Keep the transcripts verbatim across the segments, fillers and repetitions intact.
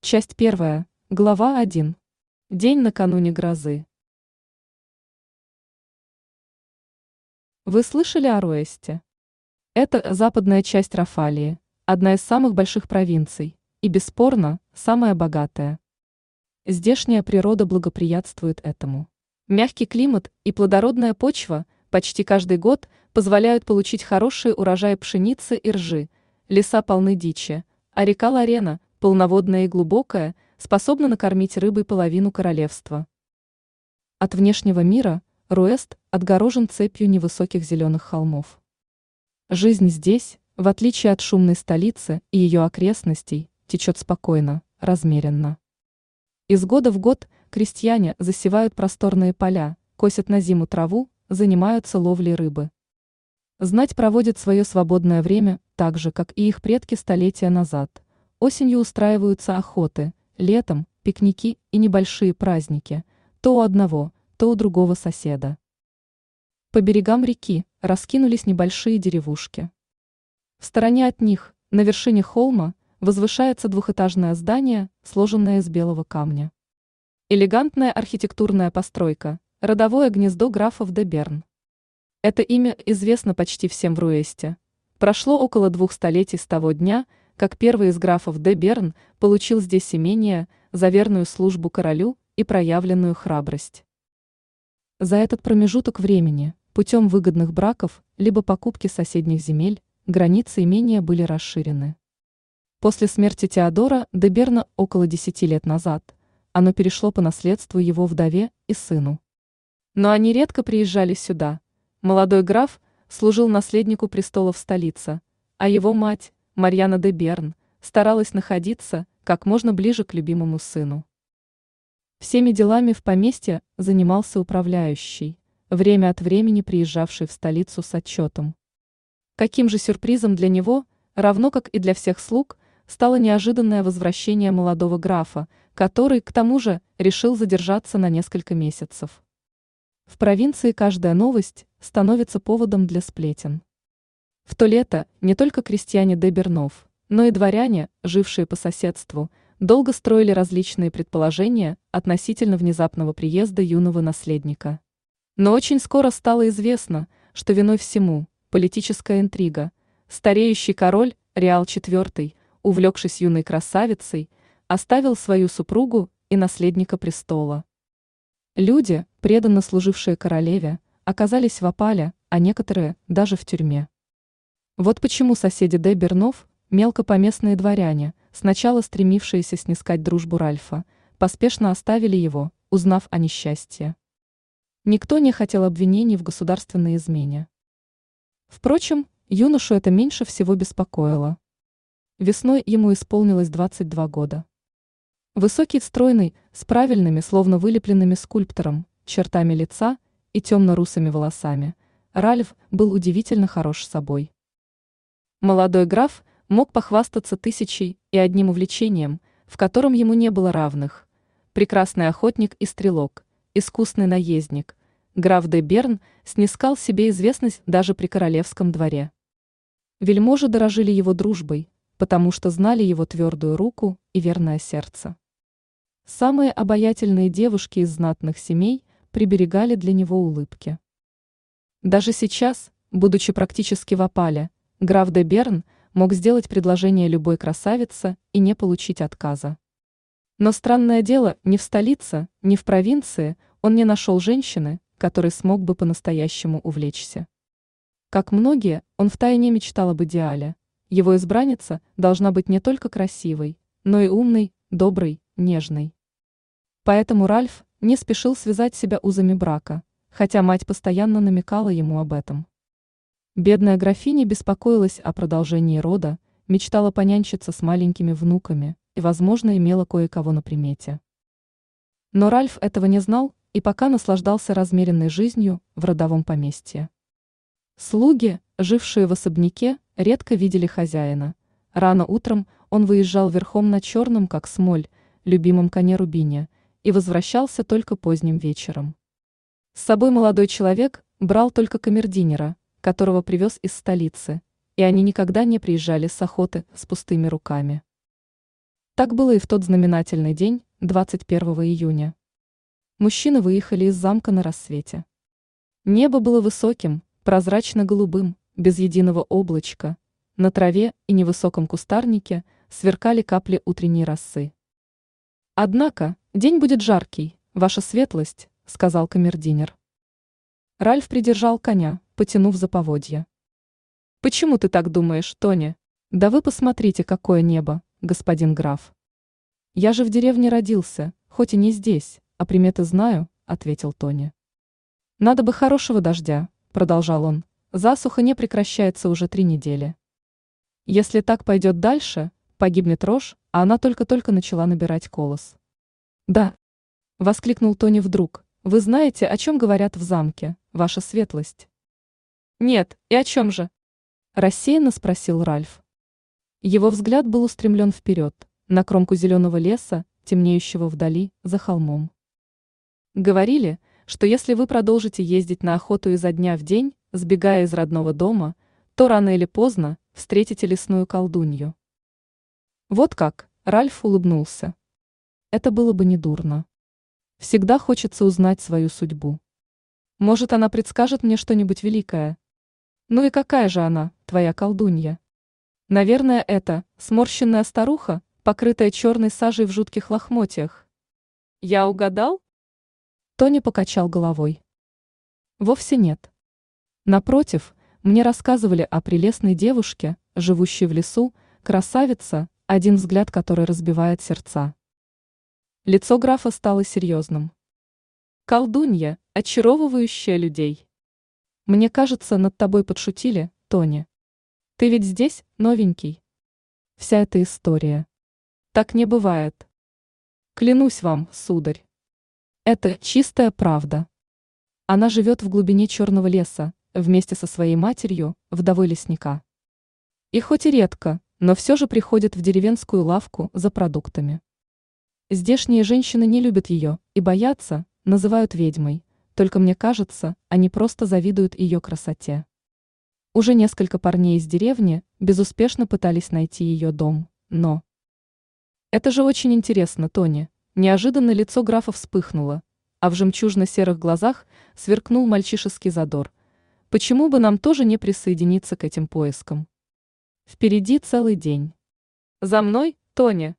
Часть первая, глава один. День накануне грозы. Вы слышали о Руэсте? Это западная часть Рафалии, одна из самых больших провинций, и, бесспорно, самая богатая. Здешняя природа благоприятствует этому. Мягкий климат и плодородная почва почти каждый год позволяют получить хорошие урожаи пшеницы и ржи, леса полны дичи, а река Лорена, полноводная и глубокая, способна накормить рыбой половину королевства. От внешнего мира Руэст отгорожен цепью невысоких зеленых холмов. Жизнь здесь, в отличие от шумной столицы и ее окрестностей, течет спокойно, размеренно. Из года в год крестьяне засевают просторные поля, косят на зиму траву, занимаются ловлей рыбы. Знать проводит свое свободное время так же, как и их предки столетия назад. Осенью устраиваются охоты, летом – пикники и небольшие праздники, то у одного, то у другого соседа. По берегам реки раскинулись небольшие деревушки. В стороне от них, на вершине холма, возвышается двухэтажное здание, сложенное из белого камня. Элегантная архитектурная постройка, родовое гнездо графов де Берн. Это имя известно почти всем в Руэсте. Прошло около двух столетий с того дня, как первый из графов де Берн получил здесь имение за верную службу королю и проявленную храбрость. За этот промежуток времени, путем выгодных браков, либо покупки соседних земель, границы имения были расширены. После смерти Теодора де Берна около десяти лет назад, оно перешло по наследству его вдове и сыну. Но они редко приезжали сюда. Молодой граф служил наследнику престола в столице, а его мать, Марьяна де Берн, старалась находиться как можно ближе к любимому сыну. Всеми делами в поместье занимался управляющий, время от времени приезжавший в столицу с отчетом. Каким же сюрпризом для него, равно как и для всех слуг, стало неожиданное возвращение молодого графа, который, к тому же, решил задержаться на несколько месяцев. В провинции каждая новость становится поводом для сплетен. В то лето не только крестьяне де Бернов, но и дворяне, жившие по соседству, долго строили различные предположения относительно внезапного приезда юного наследника. Но очень скоро стало известно, что виной всему политическая интрига. Стареющий король Риал четвёртый, увлекшись юной красавицей, оставил свою супругу и наследника престола. Люди, преданно служившие королеве, оказались в опале, а некоторые даже в тюрьме. Вот почему соседи де Бернов, мелкопоместные дворяне, сначала стремившиеся снискать дружбу Ральфа, поспешно оставили его, узнав о несчастье. Никто не хотел обвинений в государственной измене. Впрочем, юношу это меньше всего беспокоило. Весной ему исполнилось двадцать два года. Высокий, стройный, с правильными, словно вылепленными скульптором, чертами лица и темно-русыми волосами, Ральф был удивительно хорош собой. Молодой граф мог похвастаться тысячей и одним увлечением, в котором ему не было равных. Прекрасный охотник и стрелок, искусный наездник, граф де Берн снискал себе известность даже при королевском дворе. Вельможи дорожили его дружбой, потому что знали его твердую руку и верное сердце. Самые обаятельные девушки из знатных семей приберегали для него улыбки. Даже сейчас, будучи практически в опале, граф де Берн мог сделать предложение любой красавице и не получить отказа. Но странное дело, ни в столице, ни в провинции он не нашел женщины, которой смог бы по-настоящему увлечься. Как многие, он втайне мечтал об идеале. Его избранница должна быть не только красивой, но и умной, доброй, нежной. Поэтому Ральф не спешил связать себя узами брака, хотя мать постоянно намекала ему об этом. Бедная графиня беспокоилась о продолжении рода, мечтала понянчиться с маленькими внуками и, возможно, имела кое-кого на примете. Но Ральф этого не знал и пока наслаждался размеренной жизнью в родовом поместье. Слуги, жившие в особняке, редко видели хозяина. Рано утром он выезжал верхом на черном, как смоль, любимом коне Рубине, и возвращался только поздним вечером. С собой молодой человек брал только камердинера, которого привез из столицы, и они никогда не приезжали с охоты с пустыми руками. Так было и в тот знаменательный день, двадцать первого июня. Мужчины выехали из замка на рассвете. Небо было высоким, прозрачно-голубым, без единого облачка. На траве и невысоком кустарнике сверкали капли утренней росы. «Однако, день будет жаркий, ваша светлость», — сказал камердинер. Ральф придержал коня, потянув за поводья. «Почему ты так думаешь, Тони? Да вы посмотрите, какое небо, господин граф». «Я же в деревне родился, хоть и не здесь, а приметы знаю», — ответил Тони. «Надо бы хорошего дождя», — продолжал он. «Засуха не прекращается уже три недели. Если так пойдет дальше, погибнет рожь, а она только-только начала набирать колос». «Да», — воскликнул Тони вдруг, — «вы знаете, о чем говорят в замке, ваша светлость?» «Нет, и о чем же?» — рассеянно спросил Ральф. Его взгляд был устремлен вперед, на кромку зеленого леса, темнеющего вдали, за холмом. «Говорили, что если вы продолжите ездить на охоту изо дня в день, сбегая из родного дома, то рано или поздно встретите лесную колдунью». «Вот как», — Ральф улыбнулся. «Это было бы недурно. Всегда хочется узнать свою судьбу. Может, она предскажет мне что-нибудь великое? Ну и какая же она, твоя колдунья? Наверное, это сморщенная старуха, покрытая черной сажей в жутких лохмотьях. Я угадал?» Тони покачал головой. «Вовсе нет. Напротив, мне рассказывали о прелестной девушке, живущей в лесу, красавица, один взгляд которой разбивает сердца». Лицо графа стало серьезным. «Колдунья, очаровывающая людей. Мне кажется, над тобой подшутили, Тони. Ты ведь здесь, новенький. Вся эта история. Так не бывает. Клянусь вам, сударь. Это чистая правда. Она живет в глубине черного леса, вместе со своей матерью, вдовой лесника. И хоть и редко, но все же приходит в деревенскую лавку за продуктами. Здешние женщины не любят ее и боятся, называют ведьмой, только мне кажется, они просто завидуют ее красоте. Уже несколько парней из деревни безуспешно пытались найти ее дом, но... Это же очень интересно, Тони. Неожиданно лицо графа вспыхнуло, а в жемчужно-серых глазах сверкнул мальчишеский задор. Почему бы нам тоже не присоединиться к этим поискам? Впереди целый день. За мной, Тони.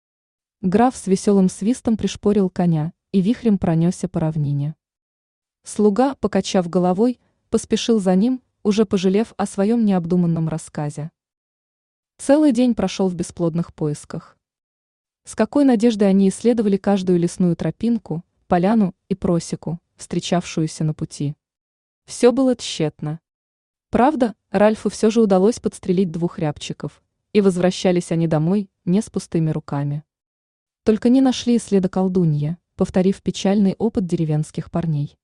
Граф с веселым свистом пришпорил коня и вихрем пронесся по равнине. Слуга, покачав головой, поспешил за ним, уже пожалев о своем необдуманном рассказе. Целый день прошел в бесплодных поисках. С какой надеждой они исследовали каждую лесную тропинку, поляну и просеку, встречавшуюся на пути. Все было тщетно. Правда, Ральфу все же удалось подстрелить двух рябчиков, и возвращались они домой не с пустыми руками. Только не нашли и следа колдуньи, повторив печальный опыт деревенских парней.